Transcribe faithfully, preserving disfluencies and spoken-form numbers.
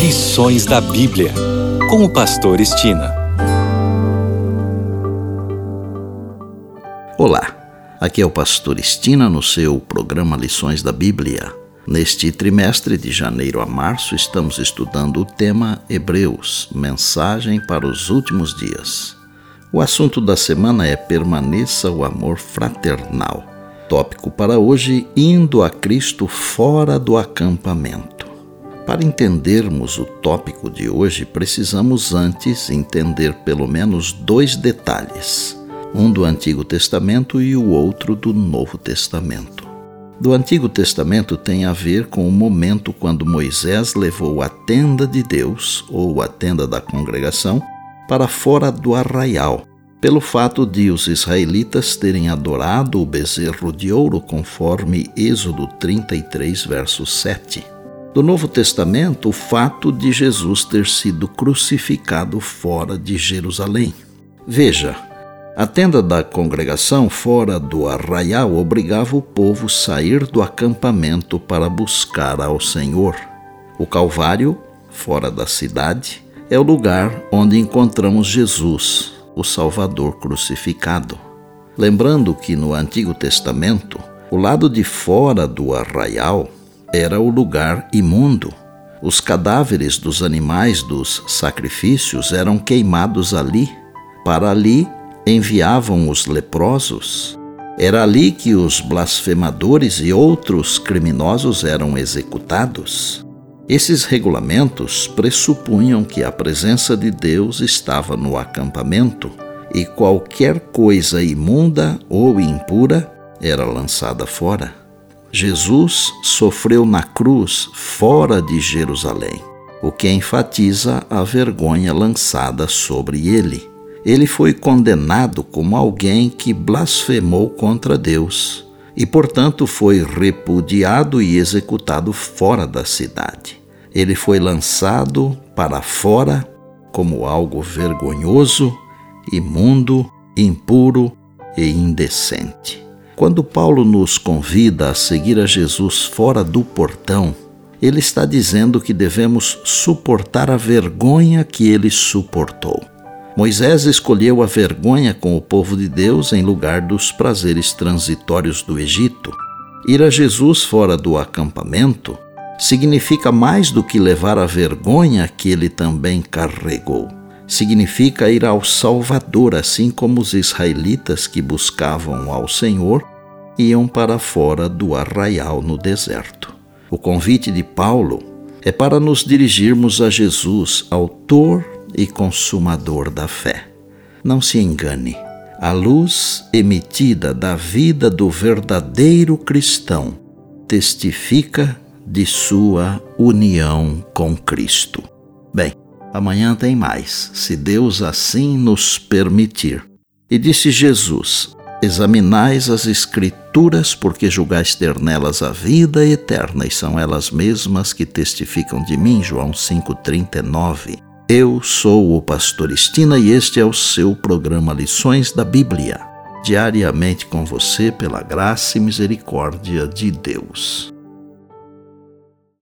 Lições da Bíblia, com o pastor Estina. Olá, aqui é o pastor Estina no seu programa Lições da Bíblia. Neste trimestre de janeiro a março estamos estudando o tema Hebreus, mensagem para os últimos dias. O assunto da semana é Permaneça o amor fraternal. Tópico para hoje, indo a Cristo fora do acampamento. Para entendermos o tópico de hoje, precisamos antes entender pelo menos dois detalhes, um do Antigo Testamento e o outro do Novo Testamento. Do Antigo Testamento tem a ver com o momento quando Moisés levou a tenda de Deus, ou a tenda da congregação, para fora do arraial, pelo fato de os israelitas terem adorado o bezerro de ouro, conforme Êxodo trinta e três, verso sete. Do Novo Testamento, o fato de Jesus ter sido crucificado fora de Jerusalém. Veja, a tenda da congregação fora do arraial obrigava o povo a sair do acampamento para buscar ao Senhor. O Calvário, fora da cidade, é o lugar onde encontramos Jesus, o Salvador crucificado. Lembrando que no Antigo Testamento, o lado de fora do arraial era o lugar imundo. Os cadáveres dos animais dos sacrifícios eram queimados ali. Para ali enviavam os leprosos. Era ali que os blasfemadores e outros criminosos eram executados. Esses regulamentos pressupunham que a presença de Deus estava no acampamento e qualquer coisa imunda ou impura era lançada fora. Jesus sofreu na cruz fora de Jerusalém, o que enfatiza a vergonha lançada sobre ele. Ele foi condenado como alguém que blasfemou contra Deus e, portanto, foi repudiado e executado fora da cidade. Ele foi lançado para fora como algo vergonhoso, imundo, impuro e indecente. Quando Paulo nos convida a seguir a Jesus fora do portão, ele está dizendo que devemos suportar a vergonha que ele suportou. Moisés escolheu a vergonha com o povo de Deus em lugar dos prazeres transitórios do Egito. Ir a Jesus fora do acampamento significa mais do que levar a vergonha que ele também carregou. Significa ir ao Salvador, assim como os israelitas que buscavam ao Senhor iam para fora do arraial no deserto. O convite de Paulo é para nos dirigirmos a Jesus, autor e consumador da fé. Não se engane, a luz emitida da vida do verdadeiro cristão testifica de sua união com Cristo. Bem, amanhã tem mais, se Deus assim nos permitir. E disse Jesus: examinais as Escrituras, porque julgais ter nelas a vida eterna, e são elas mesmas que testificam de mim. João cinco, trinta e nove. Eu sou o pastor Estina e este é o seu programa Lições da Bíblia, diariamente com você pela graça e misericórdia de Deus.